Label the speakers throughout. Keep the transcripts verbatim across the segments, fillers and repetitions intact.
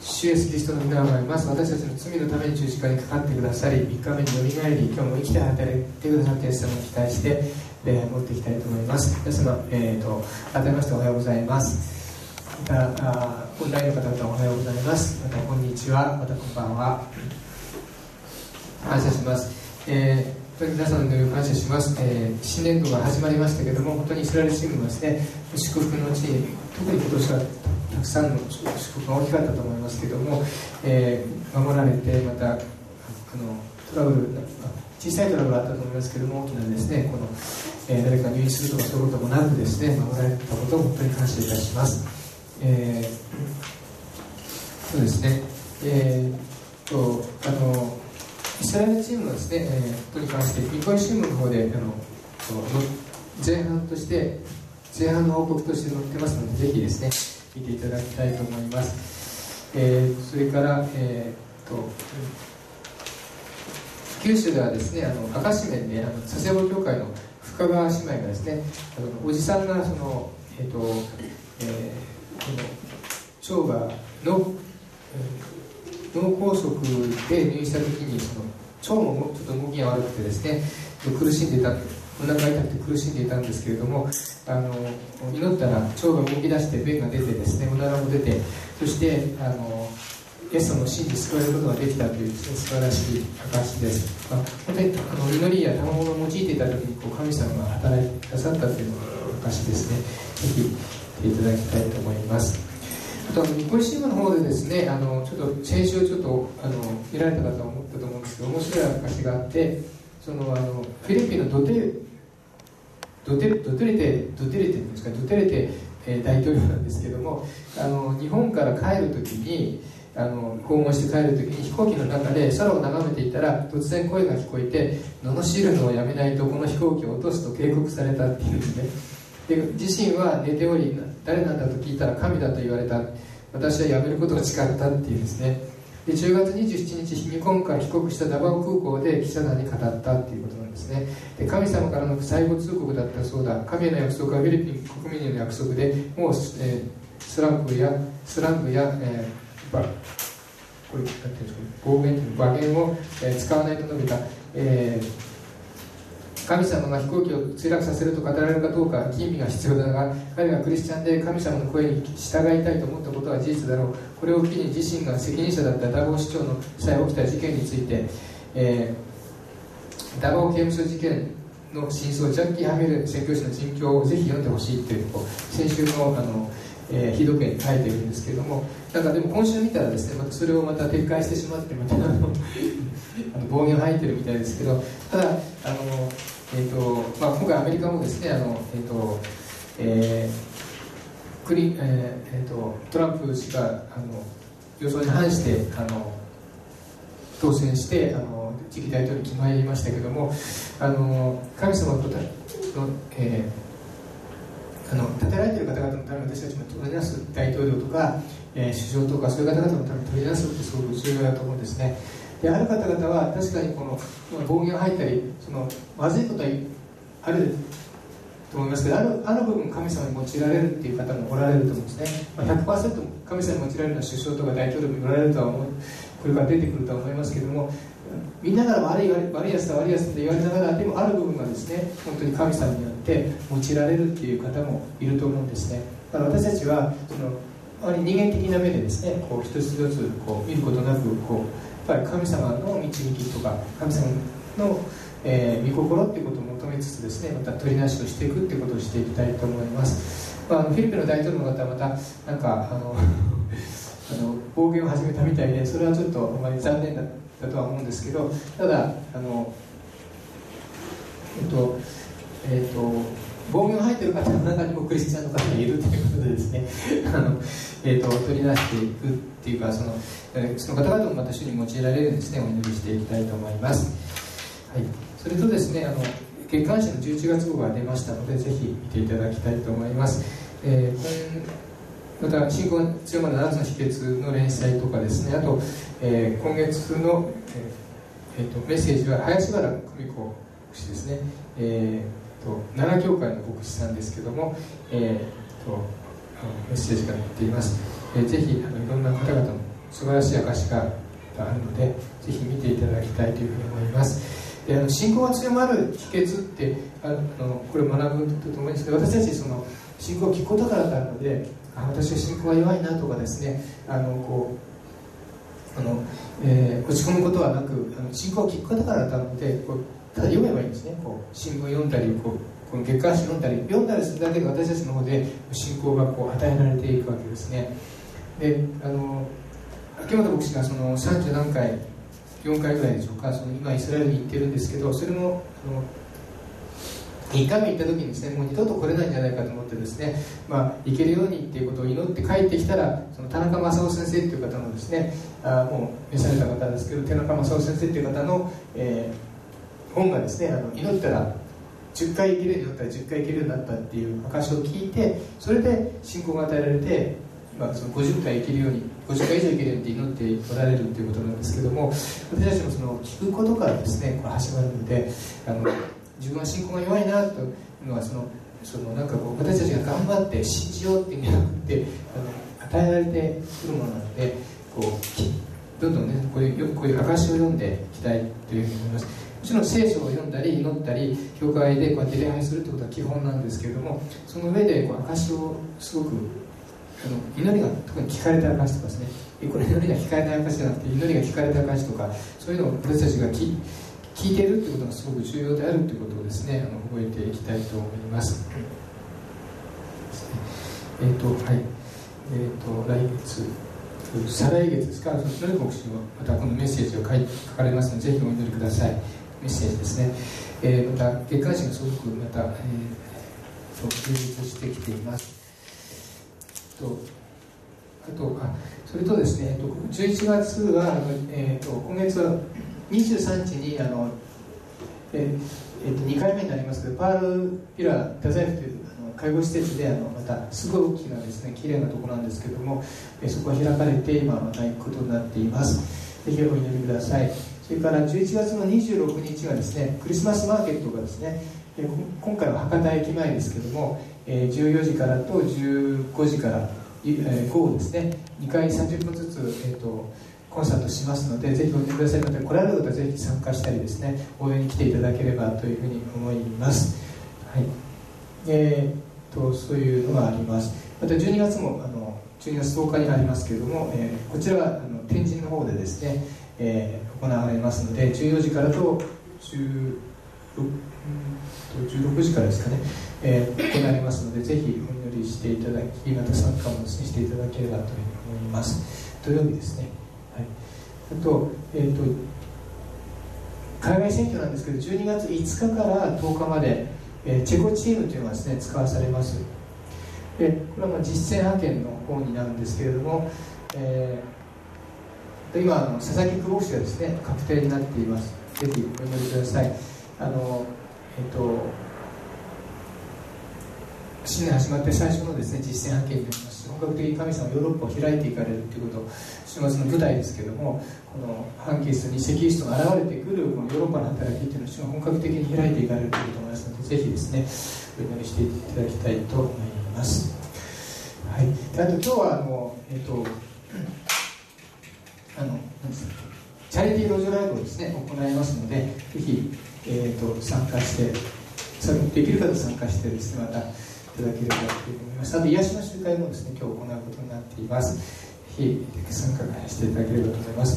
Speaker 1: 主イエスキリストの皆をあります。私たちの罪のために十字架にかかってくださり、みっかめによみがえり、今日も生きて働いてくださったイエス様に期待して礼拝を持っていきたいと思います。皆様、えーと、改めましておはようございます。また、あオンラインの方々おはようございます。また、こんにちは、またこんばんは。感謝します。えー本当に皆さんの祈りを感謝します、えー、新年度が始まりましたけれども、本当にイスラエルチームはですね、祝福のうちに特に今年はたくさんの祝福が大きかったと思いますけれども、えー、守られて、またあのトラブル小さいトラブルがあったと思いますけれども、大きなですねこの、えー、誰か入院するとかそういうこともなくですね守られたことを本当に感謝いたします。えー、そうですね、えー、とあのイスラエルチームのですね、えー、ことに関してニコイ新聞の方であの前半として前半の報告として載ってますので、ぜひですね見ていただきたいと思います。えー、それから、えー、と九州ではですね、あの赤紙面であの佐世保教会の深川姉妹がですね、あのおじさんがその、えーとえー、この腸がの、えー脳梗塞で入院した時にその腸もちょっと動きが悪くてですね苦しんでいた、お腹が痛くて苦しんでいたんですけれども、あの祈ったら腸が動き出して便が出てですねおならも出て、そしてあのイエス様の真に救われることができたというですね素晴らしい証です。まあ、本当にあの祈りや賜物を用いていた時にこう神様が働いてくださったという証ですね。ぜひ見ていただきたいと思います。あとニコイ新聞の方でですね、あのちょっと先週ちょっとあの見られた方は思ったと思うんですけど、面白い証があって、そのあのフィリピンのドテドテドテレテドテレテっていうんですか、ドテレテ、えー、大統領なんですけども、あの日本から帰るときにあの訪問して帰るときに飛行機の中で空を眺めていたら突然声が聞こえて、罵るのをやめないとこの飛行機を落とすと警告されたっていうんですね。で自身は寝ており、誰なんだと聞いたら神だと言われた、私は辞めることが誓ったっていうんですね。でじゅうがつにじゅうしちにち日本から帰国したダバオ空港で記者団に語ったっていうことなんですね。で神様からの最後通告だったそうだ。神への約束はフィリピン国民への約束で、もう、えー、スランプやスラングや、えー、バこれなんていうんですか、暴言という馬言を、えー、使わないと述べた、えー神様が飛行機を墜落させると語られるかどうか吟味が必要だが、彼がクリスチャンで神様の声に従いたいと思ったことは事実だろう。これを機に自身が責任者だったダバオ市長の際起きた事件について、えー、ダバオ刑務所事件の真相、ジャッキー・ハミル宣教師の実況をぜひ読んでほしいというこう先週のあの、えー、非読に書いているんですけれども、なんかでも今週見たらですね、またそれをまた撤回してしまってまたあのあの暴言を吐いてるみたいですけど、ただあのえーとまあ、今回アメリカもですね、あの、えーとえークリえーえー、とトランプ氏があの予想に反してあの当選してあの次期大統領に決まりましたけども、あの神様との、えー、あの立てられている方々のために私たちも取りなす大統領とか、えー、首相とかそういう方々のために取りなすってすごく重要だと思うんですね。である方々は確かにこの暴言を吐いたりそのまずいことはあると思いますけど、ある、ある部分神様に用いられるっていう方もおられると思うんですね。まあ、ひゃくパーセント 神様に用いられるのは首相とか大統領もおられるとは思う、これから出てくるとは思いますけども、みんなから悪い悪いやつだ悪いやつだと言われながら、でもある部分がですね本当に神様によって用いられるっていう方もいると思うんですね。だから私たちはそのあまり人間的な目でですねこう一つ一つこう見ることなくこうやっぱり神様の導きとか神様の、えー、御心っていうことを求めつつですね、また取りなしをしていくっていうことをしていきたいと思います。まあ、あのフィリピンの大統領の方はまたなんかあのあの暴言を始めたみたいで、それはちょっとあまり残念だったとは思うんですけど、ただあのえっとえっと暴言を吐いている方の中にもクリスチャンの方がいるということでですねあの、えー、と取り出していくっていうか、その、えー、その方々もまた主に用いられるようにですねお祈りしていきたいと思います。はい、それとですね、あの月刊誌のじゅういちがつ号が出ましたのでぜひ見ていただきたいと思います。えー、また信仰が強まるななつの秘訣の連載とかですね、あと、えー、今月の、えーえー、とメッセージは林原久美子牧師ですね、えー奈良教会の牧師さんですけども、えー、とメッセージが載っています。えー、ぜひあのいろんな方々の素晴らしい証があるので、ぜひ見ていただきたいというふうに思います。であの信仰が強まる秘訣ってあのこれを学ぶとともに、私たちその信仰を聞くことからとあるので、あ私は信仰が弱いなとかですね、あのこうあの、えー、落ち込むことはなく、あの信仰を聞くことからとあるので、こうただ読めばいいんですね。こう新聞読んだり、こうこの月刊誌読んだり読んだりするだけで、私たちの方で信仰がこう与えられていくわけですね。であの秋元牧師がそのさんじゅう何回よんかいぐらいでしょうか、その今イスラエルに行ってるんですけど、それもあのいっかいめ行った時にですね、もう二度と来れないんじゃないかと思ってですね、まあ、行けるようにっていうことを祈って帰ってきたら、その田中正夫先生っていう方のですね、あもう召された方ですけど、田中正夫先生っていう方の、えー、本がですね、あの祈ったらじゅっかい行けるようになったらじゅっかい行けるようになったっていう証を聞いて、それで信仰が与えられて、今そのごじゅっかい行けるように、ごじゅっかい以上行けるようにって祈っておられるということなんですけども、私たちもその聞くことからですね、これ始まるので、あの自分は信仰が弱いなというのは、そのそのなんかこう私たちが頑張って信じようっていうんじゃなくて、あの与えられてくるものなので、こうどんどんね、こういうよくこういう証を読んでいきたいというふうに思います。もちろん聖書を読んだり祈ったり教会でこうやって礼拝するということは基本なんですけれども、その上でこう証をすごくあの祈りが特に聞かれた証とかですね、これ祈りが聞かれない証じゃなくて祈りが聞かれた証とか、そういうのを私たちが聞聞いているということがすごく重要であるということをですね、あの覚えていきたいと思います。えっ、ー、とはいえっ、ー、と来月再来月ですか、のり牧師もまたこのメッセージを書い書かれますので、ぜひお祈りください。メッセージですね。えー、また月刊誌がすごくまた、えー、充実してきています。とあとあそれとですね、じゅういちがつは、えー、と今月はにじゅうさんにちにあの、えーえー、とにかいめになりますけど、パールピラ太宰府というあの介護施設であのまたすごい大きなですね綺麗なところなんですけども、えー、そこが開かれて今また行くことになっています。ぜひお祈りください。それからじゅういちがつのにじゅうろくにちがですね、クリスマスマーケットがですね、えー、今回は博多駅前ですけども、えー、じゅうよじからとじゅうごじから午後ですね、にかいさんじゅっぷんずつ、えー、とコンサートしますので、ぜひおいでください。また来られる方はぜひ参加したりですね、応援に来ていただければというふうに思います。はい、えー、とそういうのがあります。またじゅうにがつもあのじゅうにがつとおかにありますけれども、えー、こちらはあの天神の方でですね、えー、行われますので、じゅうよじからとじゅうろくじからですかね、えー、行われますので、ぜひお祈りしていただき、また参加もですねしていただければというふうに思います。土曜日ですね。はい、あと、えーと、海外選挙なんですけど、じゅうにがついつかからとおかまで、えー、チェコチームというのがですね使わされます。でこれはまあ実践派遣の方になるんですけれども、えー、今あの佐々木久保氏がですね確定になっています。ぜひお祈りください。あのえっ、ー、と新年始まって最初のですね実践派遣になります。本格的に神様はヨーロッパを開いていかれるということを、週末の舞台ですけれども、この反キリストに偽キリストが現れてくるこのヨーロッパの働きというのを主が本格的に開いていかれるということを思いますので、ぜひですねお祈りしていただきたいと思います。はい、であと今日はあのえっ、ー、とあの何ですかチャリティー路上ライブをですね行いますので、ぜひ、えー、と参加して、できる方参加してですねまたいただければと思います。あと癒しの集会もですね今日行うことになっています。ぜひ参加していただければと思います。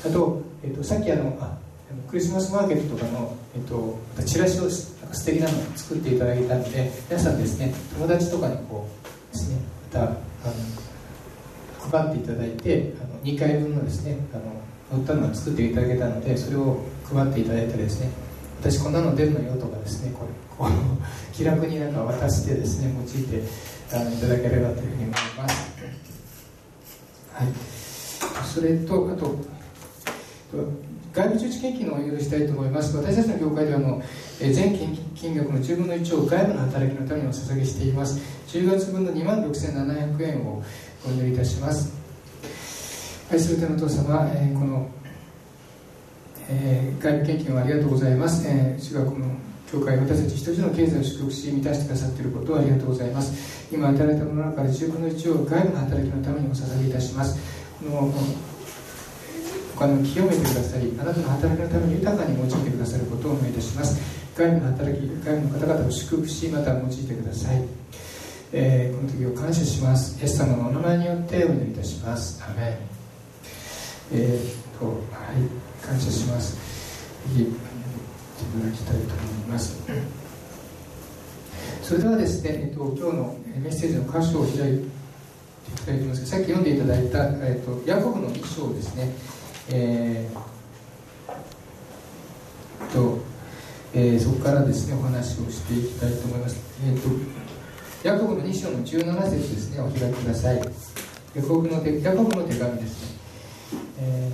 Speaker 1: あと、えー、とさっきあのあクリスマスマーケットとかの、えー、とまたチラシをなんか素敵なのを作っていただいたので、皆さんですね友達とかにこうですねまたあの配っていただいて、あのにかいぶんのですねあの載ったのを作っていただけたので、それを配っていただいたりですね、私こんなの出るのよとかですね、これこう気楽になんか渡してですね用いてあのいただければというふうに思います。はい、それとあと外部中止献金のお祈りしたいと思います。私たちの教会ではあの全金額のじゅうぶんのいちを外部の働きのためにお捧げしています。じゅうがつぶんのにまんろくせんななひゃくえんをお祈りいたします。愛する天のお父様、えー、この、えー、外部献金をありがとうございます。えー、主がこの教会、私たち一人の経済を祝福し満たしてくださっていることをありがとうございます。今与えられたものの中でじゅうぶんのいちを外部の働きのためにお捧げいたします。この他の清めてくださり、あなたの働きのために豊かに用いてくださることをお願いいたします。外部の働き、外部の方々を祝福し、また用いてください。えー、この時を感謝します。イエス様のお名前によってお祈りいたします。アメン。えー、と、はい、感謝します。いただきたいと思います。それではですね、えっと、今日のメッセージの箇所を開いていきたいと思いますが、さっき読んでいただいた、えっと、ヤコブの一章ですね、えーとえー、そこからですねお話をしていきたいと思います。えっとヤコブのに章のじゅうなな節ですね、お開きください。ヤコブの手、ヤコブの手紙ですね。え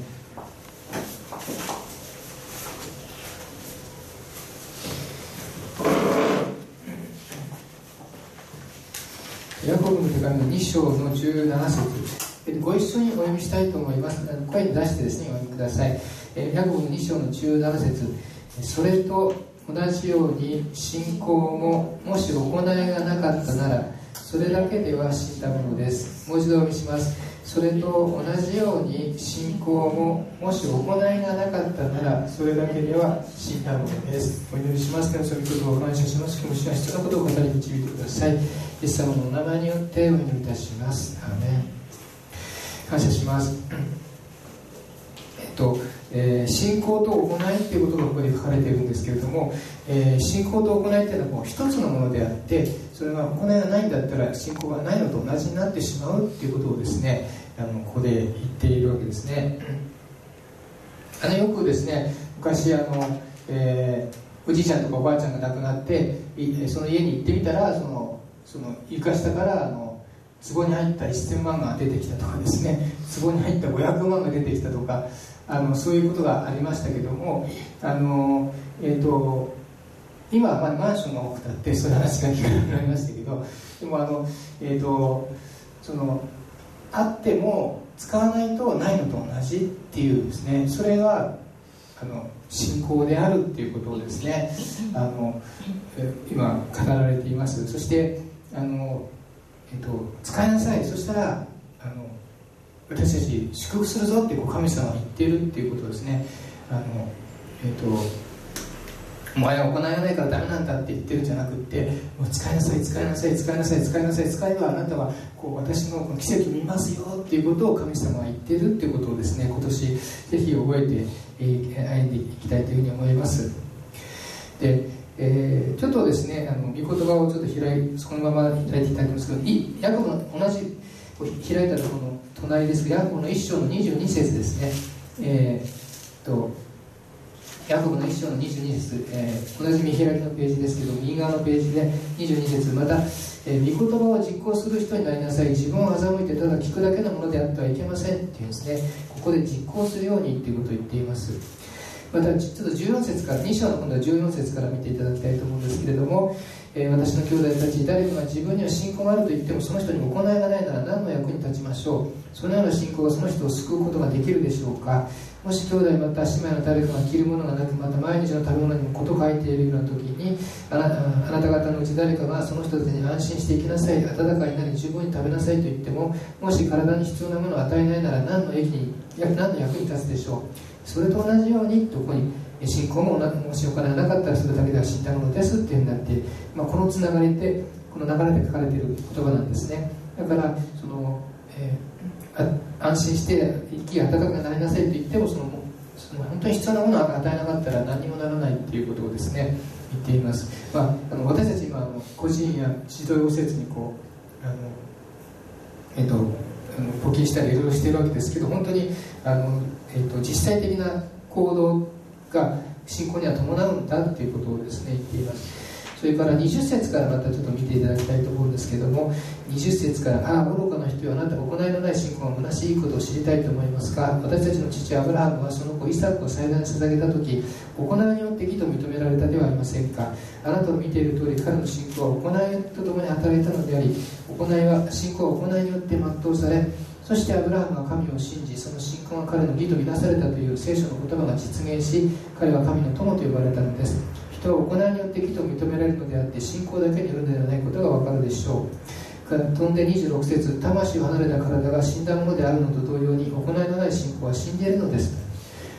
Speaker 1: ー、ヤコブの手紙のに章のじゅうなな節、ご一緒にお読みしたいと思います。声に出してですねお読みください。ヤコブのに章のじゅうなな節、それと同じように信仰ももし行いがなかったならそれだけでは死んだものです。もう一度お読みします。それと同じように信仰ももし行いがなかったならそれだけでは死んだものです。お祈りしますから、そのことを感謝します。気持ちが必要なことを語り導いてください。イエス様のお名前によってお祈りいたします。アーメン。感謝します。えっとえー、信仰と行いということがここで書かれているんですけれども、えー、信仰と行いというのはもう一つのものであって、それが行いがないんだったら信仰がないのと同じになってしまうということをですね、あのここで言っているわけですね。あのよくですね、昔あの、えー、おじいちゃんとかおばあちゃんが亡くなってその家に行ってみたら、そのその床下からあの壺に入ったせんまんが出てきたとかですね、壺に入ったごひゃくまんが出てきたとか、あのそういうことがありましたけども、あの、えー、と今はまあマンションが多くたってそういう話が聞かなくなりましたけど、でもあの、えー、とそのあっても使わないとないのと同じっていうですね、それがあの信仰であるっていうことをですね、あの今語られています。そしてあの、えー、と使いなさい、そしたらあの私たち祝福するぞってこう神様は言っているっていうことですね。あの、えー、とお前は行いがないからダメなんだって言ってるんじゃなくって、もう使いなさい使いなさい使いなさい使いなさい使えばあなたはこう私のこの奇跡見ますよっていうことを神様は言っているっていうことをですね、今年ぜひ覚えて、えー、歩んでいきたいというふうに思います。で、えー、ちょっとですね、あの御言葉をちょっと開いそのまま開いていきたいと思うんですけど、ヤコブの同じ開いたところの隣ですが、ヤコブの一章のにじゅうに節ですね。えー、とヤコブの一章のにじゅうに節、えー、同じ見開きのページですけど、右側のページでにじゅうに節、また、えー、御言葉を実行する人になりなさい。自分を欺いてただ聞くだけのものであってはいけませんっていうんですね。ここで実行するようにっていうことを言っています。またちょっとじゅうよん節から、に章の今度はじゅうよん節から見ていただきたいと思うんですけれども、えー、私の兄弟たち、誰かが自分には信仰があると言ってもその人に行いがないなら何の役に立ちましょう。そのような信仰がその人を救うことができるでしょうか。もし兄弟また姉妹の誰かが着るものがなく、また毎日の食べ物にも事書いているような時に、あなあなた方のうち誰かがその人たちに安心して生きなさい、温かいなり十分に食べなさいと言っても、もし体に必要なものを与えないなら何の益に何の役に立つでしょう。それと同じように、どこに信仰ももしお金がなかったらそれだけでは死んだものですっていうふうになって、まあ、このつながりってこの流れで書かれている言葉なんですね。だからその、えー、安心して生き温かくなりなさいと言っても、そのその本当に必要なものを与えなかったら何にもならないっていうことをですね言っています。まあ、あの私たち今あの個人や児童養施設にこうあの、えー、とあの募金したりいろいろしているわけですけど、本当にあの、えー、と実際的な行動が信仰には伴うんだということをですね言っています。それからにじゅっ節からまたちょっと見ていただきたいと思うんですけども、にじゅっ節から「ああ愚かな人よ、あなた行いのない信仰が虚しいことを知りたいと思いますか。私たちの父アブラハムはその子イサクを祭壇に捧げた時、行いによって義と認められたではありませんか。あなたの見ている通り、彼の信仰は行いとともに働いたのであり、行いは信仰は行いによって全うされ、そしてアブラハムが神を信じ、その信仰が彼の義とみなされたという聖書の言葉が実現し、彼は神の友と呼ばれたのです。人は行いによって義と認められるのであって、信仰だけによるのではないことがわかるでしょう。飛んでにじゅうろく節、魂を離れた体が死んだものであるのと同様に、行いのない信仰は死んでいるのです。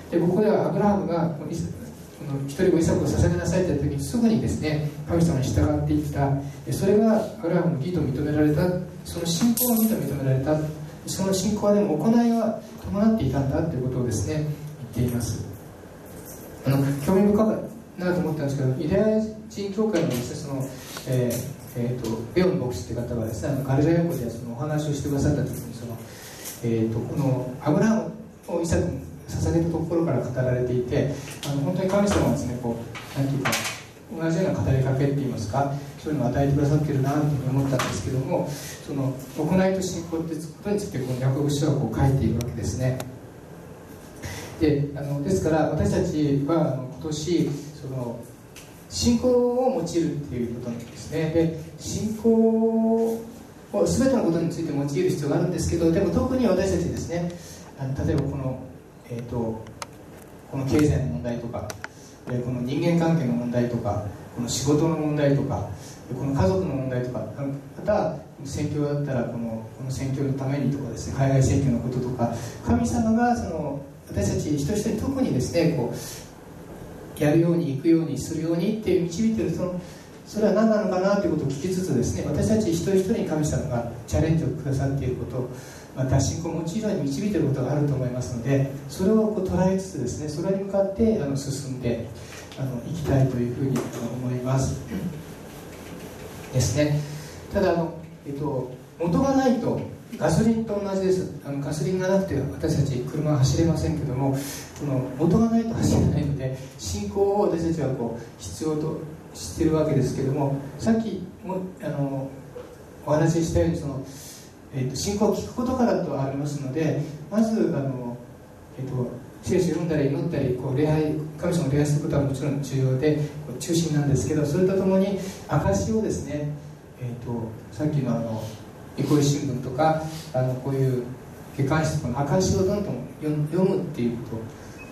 Speaker 1: でここではアブラハムが一人子イサクを捧げなさいと言った時にすぐにですね神様に従っていった。それがアブラハムの義と認められた、その信仰の義と認められた、その信仰はでも行いは伴っていたんだということをですね言っています。あの興味深いなと思ったんですけど、ユダヤ人教会のですねその、えーえー、とベオン牧師という方がですね、あのガリラヤ湖でそのお話をしてくださった時にその、えー、とこのアブラハムをイサクに捧げたところから語られていて、あの本当に神様はですねこうなんていうか同じような語りかけっていいますか、そういうのを与えてくださっているなというふうに思ったんですけども、その行いと信仰ってことについてこのヤコブ書はこう書いているわけですね。であのですから私たちはあの今年その信仰を用いるっていうことなんですね。で信仰を全てのことについて用いる必要があるんですけど、でも特に私たちですね、あの例えばこの、えーと、この経済の問題とか、この人間関係の問題とか、この仕事の問題とか、この家族の問題とか、また宣教だったらこの、この宣教のためにとかですね、海外宣教のこととか、神様がその私たち一人一人特にですねこうやるように行くようにするようにって導いている、そのそれは何なのかなということを聞きつつですね、私たち一人一人に神様がチャレンジをくださっていること、また信仰を用いるように導いていることがあると思いますので、それをこう捉えつつですね、それに向かってあの進んであの行きたいというふうに思いますですね。ただあの、えっと、元がないとガソリンと同じです。あのガソリンがなくて私たち車は走れませんけども、この元がないと走れないので、信仰を私たちはこう必要としているわけですけども、さっきもあのお話ししたようにその、えー、と信仰を聞くことからとありますので、まずあの、えー、と聖書を読んだり祈ったりこう礼拝、神様を礼拝することはもちろん重要で中心なんですけど、それとともに証をですね、えー、とさっきのあの憩い新聞とかあのこういう月刊誌とかの証をどんどん読むっていうこと、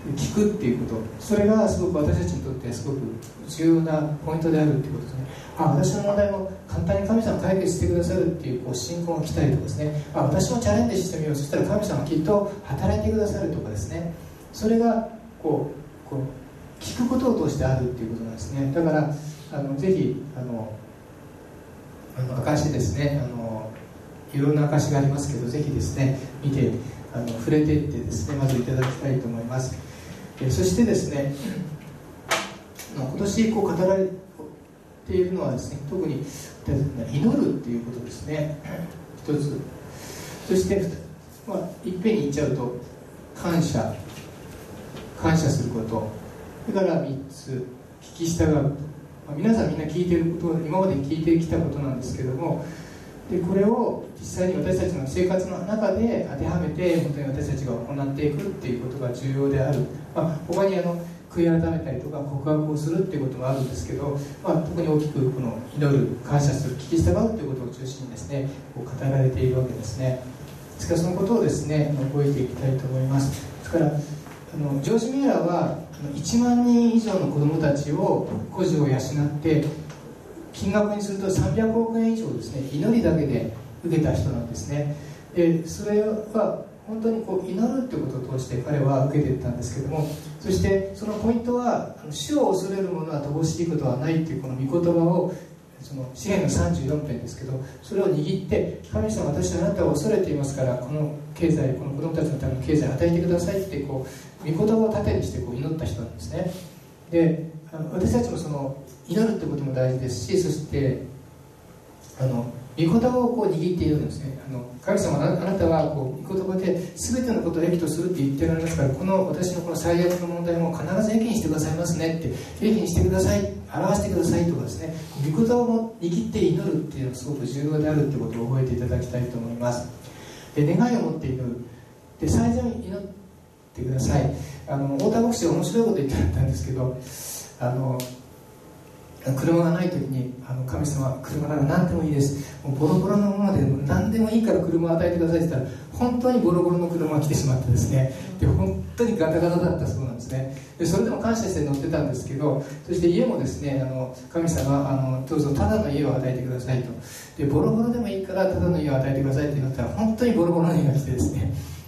Speaker 1: 聞くっていうこと、それがすごく私たちにとってすごく重要なポイントであるっていうことですね。あ、私の問題も簡単に神様が解決してくださるっていう、こう信仰が来たりとかですね、あ、私もチャレンジしてみよう、そしたら神様がきっと働いてくださるとかですね、それがこう、こう聞くことを通してあるっていうことなんですね。だからあのぜひあのあの証ですね、あのいろんな証がありますけど、ぜひですね見てあの触れていってですねまずいただきたいと思います。えそしてですね、今年こう語られているのはですね、特に祈るっていうことですね、一つ。そして、まあ、いっぺんに言っちゃうと感謝感謝すること、それからみっつ聞き従うこと、まあ、皆さんみんな聞いていること、今まで聞いてきたことなんですけども、でこれを実際に私たちの生活の中で当てはめて本当に私たちが行っていくっていうことが重要である、まあ、他にあの悔い改めたりとか告白をするっていうこともあるんですけど、まあ、特に大きくこの祈る、感謝する、聞き従うということを中心にですねこう語られているわけですね。ですからそのことをですね覚えていきたいと思います。ですからあのジョージ・ミューラーはいちまんにん以上の子どもたちを孤児を養って金額にするとさんびゃくおくえん以上ですね祈りだけで受けた人なんですね。でそれは本当にこう祈るってことを通して彼は受けていったんですけども、そしてそのポイントは主を恐れる者は乏しいことはないっていうこの御言葉をその詩篇のさんじゅうよん編ですけど、それを握って神様私はあなたを恐れていますからこの経済、この子供たちのための経済を与えてくださいってこう御言葉を盾にしてこう祈った人なんですね。であの私たちもその祈るってことも大事ですし、そしてあの御言葉をこう握っているんですね。あの神様あなたはこう御言葉で全てのことを益とするって言ってられますから、この私のこの最悪の問題も必ず益にしてくださいますねって、益にしてください、表してくださいとかですね、御言葉を握って祈るっていうのはすごく重要であるってことを覚えていただきたいと思います。で願いを持って祈る、で最初に祈ってください。あの太田牧師は面白いこと言ってたんですけど、あの車がない時にあの神様車なら何でもいいです、もうボロボロのもので何でもいいから車を与えてくださいって言ったら本当にボロボロの車が来てしまってですね、で本当にガタガタだったそうなんですね。でそれでも感謝して乗ってたんですけど、そして家もですねあの神様あのどうぞただの家を与えてくださいと、でボロボロでもいいからただの家を与えてくださいって言ったら本当にボロボロの家が来てですね、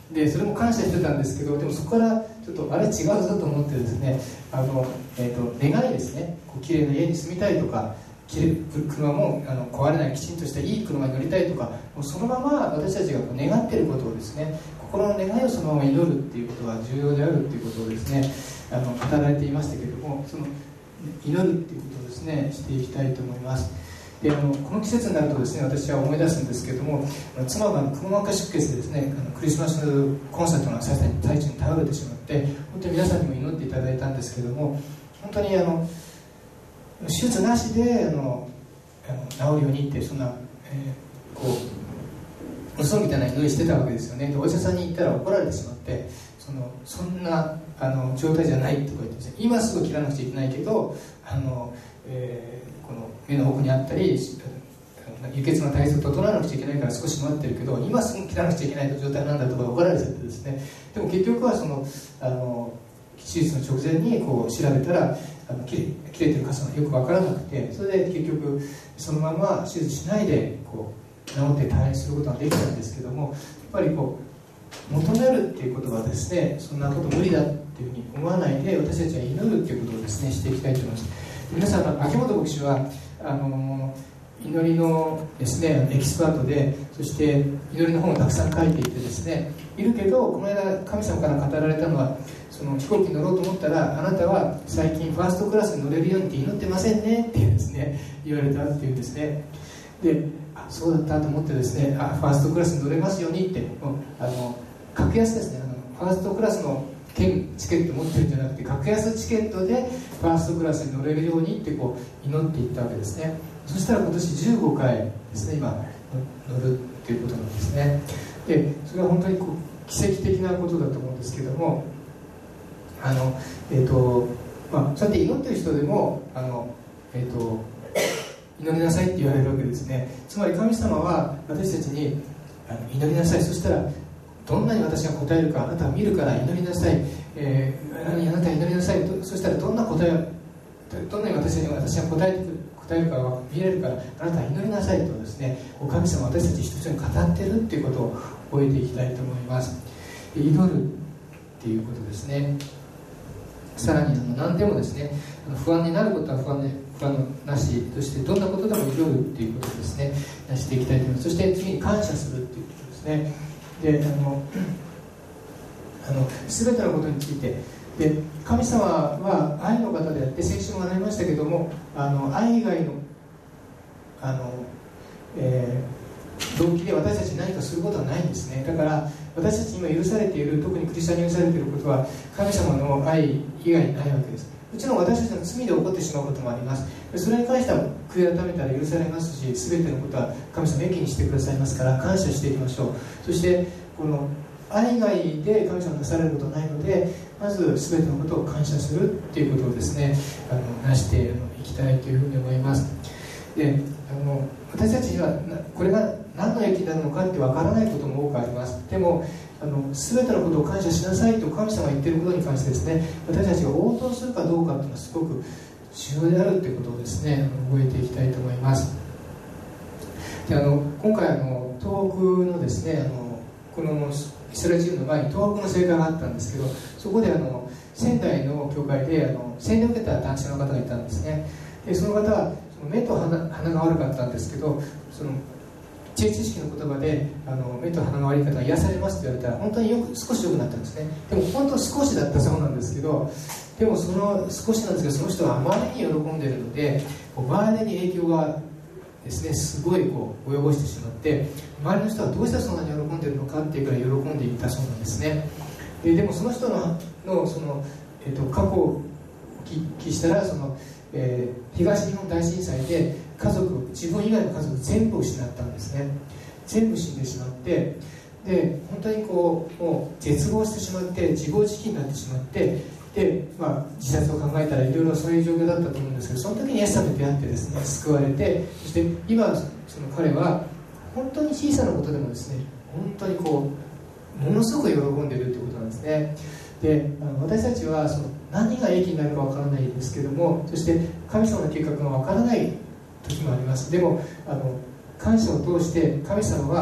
Speaker 1: でそれも感謝してたんですけど、でもそこからちょっとあれ違うぞと思ってですね、あの、えー、と願いですね、こう綺麗な家に住みたいとか、きれ車もあの壊れないきちんとしたいい車に乗りたいとか、もうそのまま私たちが願っていることをですね、心の願いをそのまま祈るっていうことが重要であるっていうことをですね、あの語られていましたけれども、その祈るっていうことをですねしていきたいと思います。であのこの季節になるとですね、私は思い出すんですけれども、妻がくも膜下出血でですね、あのクリスマスコンサートの最中に体調に倒れてしまって、本当に皆さんにも祈っていただいたんですけれども、本当にあの手術なしであのあの治るようにって、そんな、えー、こう嘘みたいな祈りしてたわけですよね。でお医者さんに行ったら怒られてしまって、そのそんなあの状態じゃないとか言ってですね、今すぐ切らなくちゃいけないけど、あの、えー、この目の奥にあったり輸血の体制を整わなくちゃいけないから少し待ってるけど、今すぐ切らなくちゃいけない状態なんだとか怒られちゃってですね、でも結局はそのあの手術の直前にこう調べたら、あの切れ切れてる箇所がよく分からなくて、それで結局そのまま手術しないでこう治って退院することができたんですけども、やっぱりこう求めるっていうことはですね、そんなこと無理だっていうふうに思わないで、私たちは祈るっていうことをですねしていきたいと思います。皆さん、秋元牧師はあの祈りのですねエキスパートで、そして祈りの本をたくさん書いていてですねいるけど、この間神様から語られたのは、その飛行機に乗ろうと思ったら、あなたは最近ファーストクラスに乗れるようにって祈ってませんねってですね言われたっていうんですね。で、あ、そうだったと思ってですね、あ、ファーストクラスに乗れますようにって、もうあの格安ですね、あのファーストクラスの券チケット持ってるんじゃなくて、格安チケットでファーストクラスに乗れるようにってこう祈っていったわけですね。そしたら今年じゅうごかいですね、今乗るっていうことなんですね。でそれは本当にこう奇跡的なことだと思うんですけども、あのえっ、ー、とまあそうやって祈ってる人でもあのえっ、ー、と祈りなさいって言われるわけですね。つまり神様は私たちにあの祈りなさい、そしたらどんなに私が答えるかあなたは見るから祈りなさい、えー、あなたは祈りなさい、そしたらどんな答えどんなに私に私が答えてくる答えるかが見れるから、あなたは祈りなさいとですね、神様は私たち一つに語っているっていうことを覚えていきたいと思います。祈るっていうことですね。さらにあの何でもですね、不安になることは不安で不安なしとして、どんなことでも祈るっていうことですねしていきたいと思います。そして次に感謝するっていうことですね。であのあの全てのことについてで、神様は愛の方であって、先週も学びましたけども、あの愛以外のあの、えー、動機で私たちに何かすることはないんですね。だから私たちに今許されている、特にクリスチャンに許されていることは神様の愛以外にないわけです。もちろん私たちの罪で起こってしまうこともあります。それに関しては悔い改めたら許されますし、全てのことは神様益にしてくださいますから、感謝していきましょう。そしてこの愛以外で神様がなされることはないので、まず全てのことを感謝するっていうことをですね、あのなしていきたいというふうに思います。であの私たちにはこれが何の益なのかってわからないことも多くあります。でもあの全てのことを感謝しなさいと神様が言っていることに関してですね、私たちが応答するかどうかっていうのはすごく重要であるということをですね覚えていきたいと思います。であの今回あの東北のですね、あのこのイスラエル人の前に東北の聖会があったんですけど、そこであの仙台の教会であの洗礼を受けた男性の方がいたんですね。でその方はその目と 鼻, 鼻が悪かったんですけど、その知恵知識の言葉であの目と鼻が悪い方が癒されますと言われたら、本当によく少し良くなったんですね。でも本当少しだったそうなんですけど、でもその少しなんですけど、その人はあまりに喜んでいるので、周りに影響がですねすごいこう及ぼしてしまって、周りの人はどうしてそんなに喜んでいるのかっていうくらい喜んでいたそうなんですね。で, でもその人 の, の, その、えー、と過去を聞きしたら、その、えー、東日本大震災で家族、自分以外の家族全部失ったんですね。全部死んでしまって、で本当にこうもう絶望してしまって、自暴自棄になってしまって、で、まあ、自殺を考えたらいろいろそういう状況だったと思うんですけど、その時にイエス様に出会ってですね救われて、そして今その彼は本当に小さなことでもですね、本当にこうものすごく喜んでいるということなんですね。であの私たちはその何が益になるかわからないですけども、そして神様の計画がわからない時もあります。でもあの感謝を通して神様は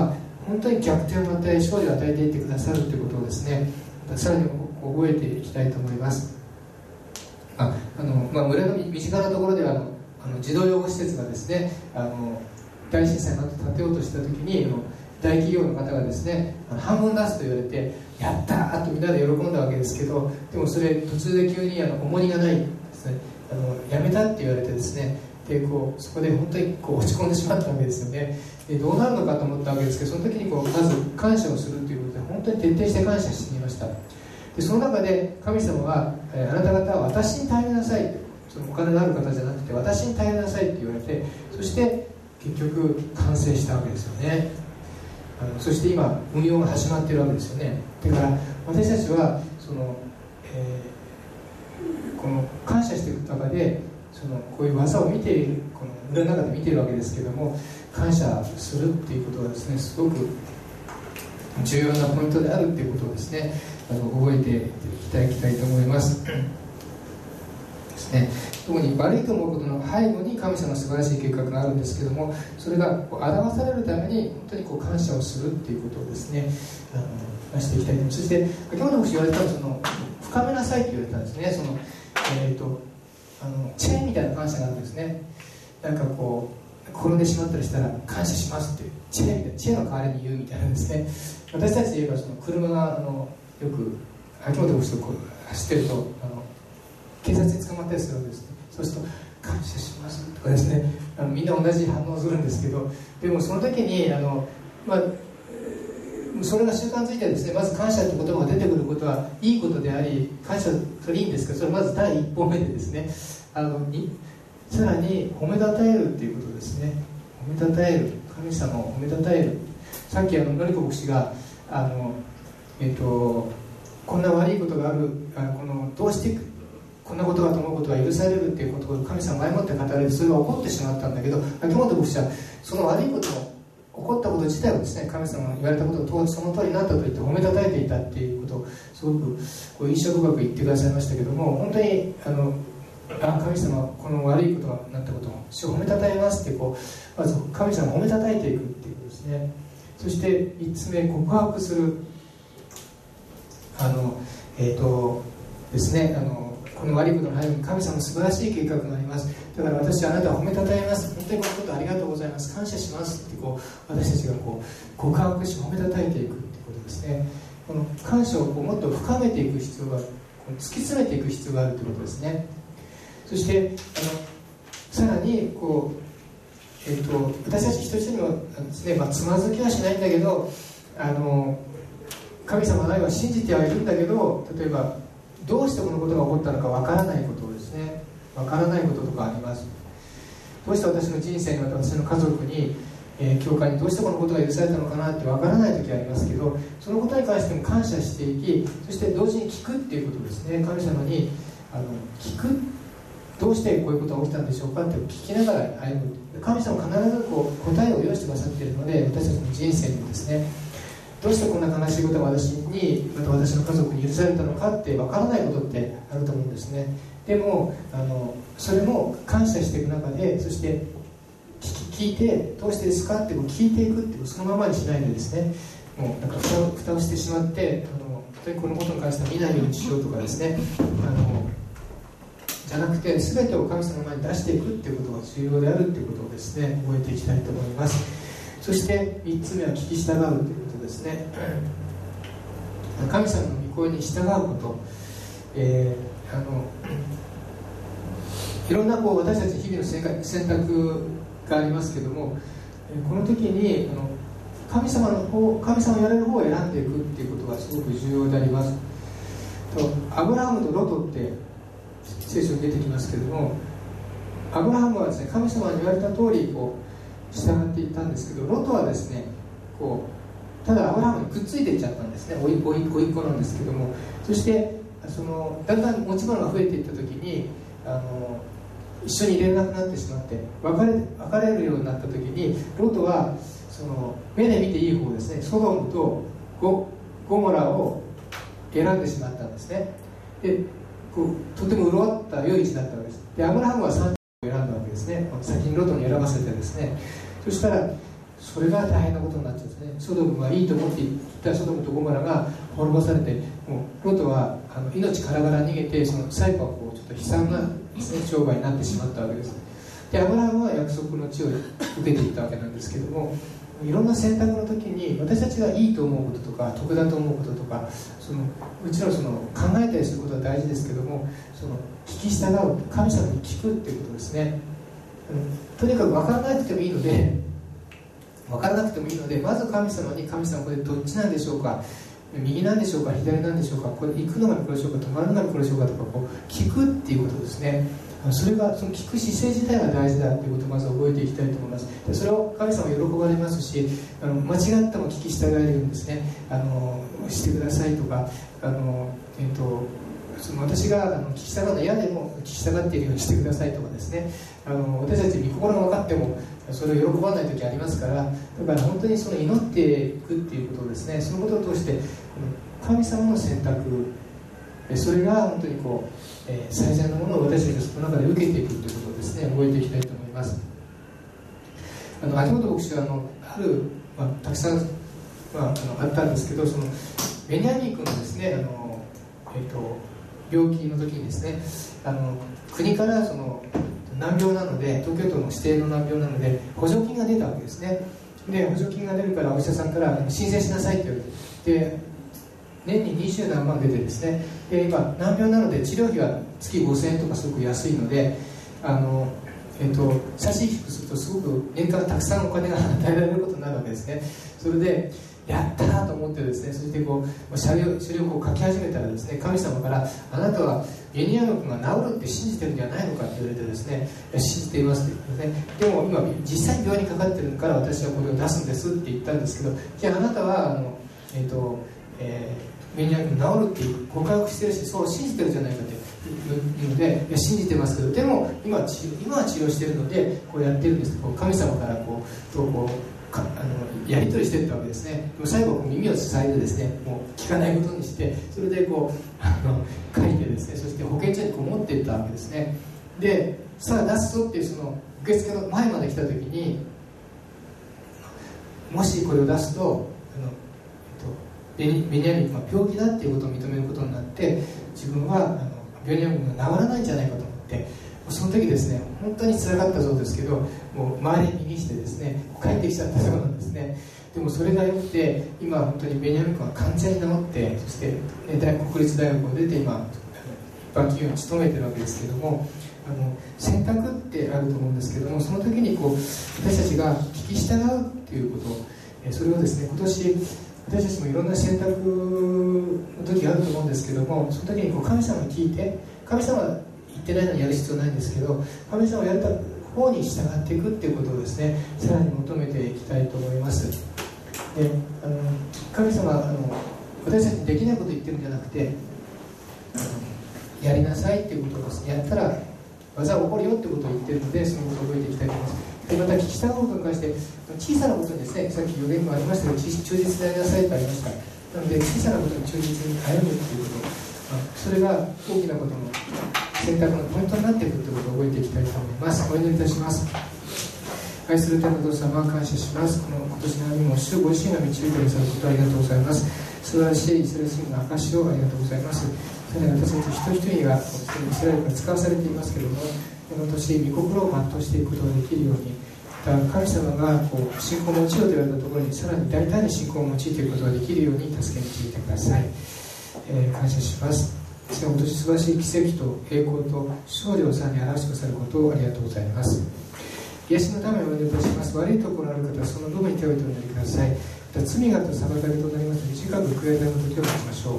Speaker 1: 本当に逆転を与え勝利を与えていってくださるということをですね、さらに覚えていきたいと思います。ああの、まあ、村の身近なところではあのあの児童養護施設がですね、あの大震災の後建てようとした時に、あの大企業の方がですね、あの半分出すと言われて、やったーとみんなで喜んだわけですけど、でもそれ途中で急にあの重荷がないですね、あのやめたって言われてですね、でこうそこで本当にこう落ち込んでしまったわけですよね。でどうなるのかと思ったわけですけど、その時にこうまず感謝をするということで本当に徹底して感謝してみました。でその中で神様は、えー、あなた方は私に頼りなさいと、そのお金のある方じゃなくて私に頼りなさいと言われて、そして結局完成したわけですよね。あのそして今運用が始まっているわけですよね。だから私たちはその、えー、この感謝していく中でそのこういう技を見ている、この村の中で見ているわけですけども、感謝するっていうことはですね、すごく重要なポイントであるっていうことをですね、あの覚えていただきたいと思いますですね。特に悪いと思うことの背後に神様の素晴らしい計画があるんですけども、それがこう表されるために本当にこう感謝をするっていうことをですね、あの出していきたいと思います。そして秋元牧師言われたのは、その深めなさいと言われたんですね。その、えーとあのチェーンみたいな感謝があるんですね。なんかこう転んでしまったりしたら感謝しますってチェーンみたいな、チェーンの代わりに言うみたいなんですね。私たちで言えばその車があのよく秋元牧師とこう走ってるとあの警察に捕まったりするわけですね。そうすると感謝しますとかですね、あのみんな同じ反応をするんですけど、でもその時にあの、まあ、それが習慣づいてですね、まず感謝という言葉が出てくることはいいことであり、感謝それいいんですけど、それまず第一歩目でですね、あのにさらに褒めたたえるっていうことですね。褒めたたえる、神様を褒めたたえる。さっきあののりこ牧師があの、えっと、こんな悪いことがある、あのこのどうしてこんなことがと思うことが許されるっていうことを神様前もって語られて、それが起こってしまったんだけど、秋元牧師はその悪いことを起こったこと自体をですね、神様が言われたことをその通りになったと言って褒めたたえていたっていうことをすごくこう印象深く言ってくださいましたけども、本当にあのあ神様この悪いことがなったことを主を褒めたたえますってこうまず神様を褒めたたえていくっていうことですね。そしてみっつめ、告白する。あのえっ、ー、とですね、あのこの悪いことの背後に神様の素晴らしい計画があります。だから私はあなたを褒めたたえます。本当にこのことありがとうございます。感謝しますってこう私たちがこう告白し褒めたたえていくっていうことですね。この感謝をこうもっと深めていく必要が、突き詰めていく必要があるということですね。そしてあのさらにこう、えー、と私たち一人一人のですね、まあ、つまずきはしないんだけど、あの神様の愛は信じてはいるんだけど、例えばどうしてこのことが起こったのかわからないことですね。わからないこととかあります。どうして私の人生に、また私の家族に、えー、教会にどうしてこのことが許されたのかなってわからない時ありますけど、そのことに関しても感謝していき、そして同時に聞くっていうことですね。神様にあの聞く、どうしてこういうことが起きたんでしょうかって聞きながら歩む。神様は必ずこう答えを用意してくださっているので、私たちの人生にもですね、どうしてこんな悲しいことが私に、また私の家族に許されたのかって分からないことってあると思うんですね。でもあのそれも感謝していく中で、そして聞いて、どうしてですかって聞いていくっていう、そのままにしないでですね、もうなんか蓋を、蓋をしてしまって、あの本当にこのことに関しては見ないようにしようとかですね、あのじゃなくて全てを神様の前に出していくっていうことが重要であるっていうことをですね、覚えていきたいと思います。そしてみっつめは聞き従うということですね。神様の御声に従うこと、えー、あのいろんなこう私たち日々の選択がありますけども、この時にあの神様の方、神様のやれる方を選んでいくっていうことがすごく重要であります。とアブラハムとロトって聖書に出てきますけれども、アブラハムはですね、神様に言われた通りこう従っていったんですけど、ロトはですね、こうただアブラハムにくっついていっちゃったんですね。おいっ子おいっ子おいっ子なんですけども、そしてそのだんだん持ち物が増えていった時に、あの一緒に入れなくなってしまって別れ、別れるようになった時に、ロトはその目で見ていい方ですね、ソドムと ゴ, ゴモラを選んでしまったんですね。でこうとても潤った良い地だったわけです。でアブラハムはさんを選んだわけですね。先にロトに選ばせてですね、そしたらそれが大変なことになっちゃうんですね。ソドムはいいと思っていたソドムとゴモラが滅ぼされて、もうロトはあの命からがら逃げて、その最後はこうちょっと悲惨な商売になってしまったわけです。でアブラハムは約束の地を受けていったわけなんですけども、いろんな選択の時に私たちがいいと思うこととか得だと思うこととか、そのうちのその考えたりすることは大事ですけども、その聞き従う、神様に聞くっていうことですね。うん、とにかく分からなくてもいいので分からなくてもいいのでまず神様に、神様これどっちなんでしょうか、右なんでしょうか、左なんでしょうか、これ行くのがこれでしょうか、止まるのがこれでしょうかとか、こう聞くっていうことですね。それがその聞く姿勢自体が大事だということをまず覚えていきたいと思います。でそれを神様は喜ばれますし、あの間違っても聞き従えるようにですね、あのしてくださいとか、あの、えー、とその私があの聞き従うの嫌でも聞き従っているようにしてくださいとかですね、あの私たちに心が分かってもそれを喜ばない時ありますから、だから本当にその祈っていくっていうことをですね、そのことを通して神様の選択、それが本当にこう、えー、最善のものを私たちがその中で受けていくということをですね、覚えていきたいと思います。あの秋元牧師はあのある、まあ、たくさん、まあ、あのあったんですけど、そのベニヤミン君のですね、あの、えー、と病気の時にですね、あの国からその難病なので、東京都の指定の難病なので補助金が出たわけですね。で補助金が出るからお医者さんから申請しなさいって言われて、で年ににじゅうなんまん出てですね、で今難病なので治療費は月ごせんえんとかすごく安いので、あの、えー、と差し引きするとすごく年間たくさんお金が与えられることになるわけですね。それでやったーと思ってですね、そしてこう車両車両を書き始めたらですね、神様からあなたはベニヤミン君が治るって信じてるんじゃないのかって言われてですね、信じていますって言ってね、でも今実際に病院にかかってるから私はこれを出すんですって言ったんですけど、じゃああなたはあの、えーとえーベニヤミン君治るっていう告白してるし、そう信じてるじゃないかっていうので、いや信じてますけど、でも今は治療、今は治療してるのでこうやってるんです。こう神様からこうとこうかあのやり取りしていったわけですね。でも最後耳を塞いでですね、もう聞かないことにして、それでこうあの書いてですね、そして保健所にこう持っていったわけですね。でさあ出すぞっていうその受付の前まで来た時に、もしこれを出すとあのベニヤミン君が病気だっていうことを認めることになって、自分はあのベニヤミン君が治らないんじゃないかと思って、その時ですね、本当に辛かったそうですけど、もう周りに右してですね帰ってきちゃったそうなんですね。でもそれがよくて、今本当にベニヤミン君は完全に治って、そして、ね、大国立大学を出て今一般企業に勤めてるわけですけども、あの選択ってあると思うんですけども、その時にこう私たちが聞き従うっていうこと、それをですね、今年私たちもいろんな選択の時があると思うんですけども、その時にこう神様に聞いて、神様は言ってないのにやる必要ないんですけど、神様をやれた方に従っていくっていうことをですね、さらに求めていきたいと思います。であの神様はあの私たちにできないことを言ってるんじゃなくて、やりなさいっていうことをですね、やったら技が起こるよってことを言ってるので、そのことを覚えていきたいと思います。でまた聞き従うことに関して小さなことにですね、さっき予言もありましたけど、忠実でありなさいとありました。なので小さなことに忠実に歩むっていうこと、それが大きなことの選択のポイントになっていくということを覚えていきたいと思います。お祈りいたします。愛する天のお父様、感謝します。この今年の歩みも主ご自身が導いてくださることをありがとうございます。素晴らしいイスラエル人の証をありがとうございます。さらに私たち一人一人がイスラエルから使わされていますけれども、この年御心を全うしていくことができるように、また神様がこう信仰を用いようと言われたところにさらに大胆に信仰を用いていくことができるように助けに導いてください。えー、感謝します。今年素晴らしい奇跡と栄光と勝利をさらに表してくださることをありがとうございます。癒しのためにお祈りいたします。悪いところのある方はその部分に手を置いてお祈りください。また罪があった裁かれとなりますので、短く悔い改めの時を待ちましょう。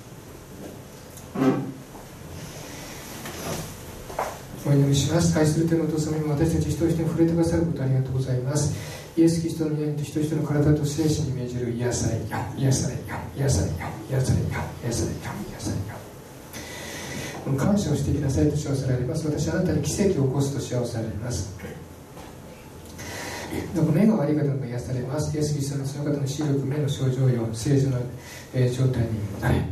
Speaker 1: お祈りします。愛する天のお父様にも私たち一人一人に触れてくださることをありがとうございます。イエス・キリストの皆にと一人一人の体と精神に命じる癒されよ、癒されよ、癒されよ、癒されよ、癒されよ、癒されよ。この感謝をしてくださいと幸せられます。私はあなたに奇跡を起こすと幸せられます。どこ目が悪い方も癒されます。イエス・キリストのその方の視力、目の症状よ、正常な、えー、状態になれ。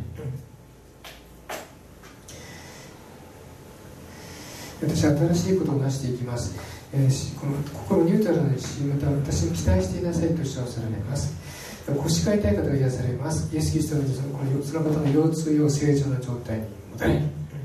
Speaker 1: 私は新しいことを成していきます。 えー、この心ニュートラルにし、また私に期待していなさいと主張されます。腰が痛い方が癒されます。イエス・キリストのそのこのその方の腰痛よ正常な状態に戻り、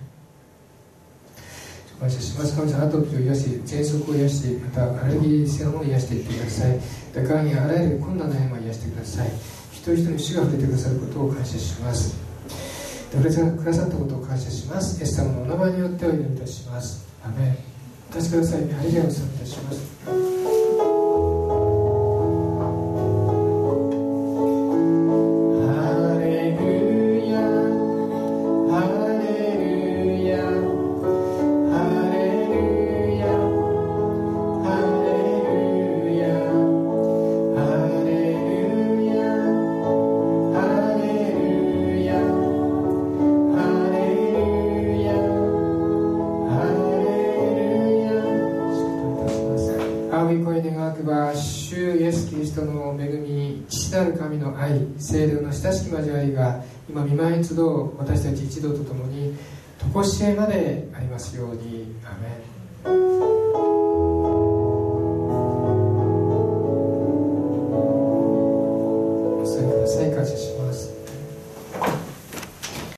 Speaker 1: 感謝します。神様、アトピーを癒し、喘息を癒し、またアレルギー性のものを癒していってください。がんやあらゆる困難な病を癒してください。一人一人に主が触れてくださることを感謝します。触れてくださったことを感謝します。イエス様のお名前によってお祈りいたします。アメン。お立ちください。ハレルヤを賛美いたします。神の愛、聖霊の親しき交わりが今御前に集う私たち一同とともに常しえまでありますように。アメン。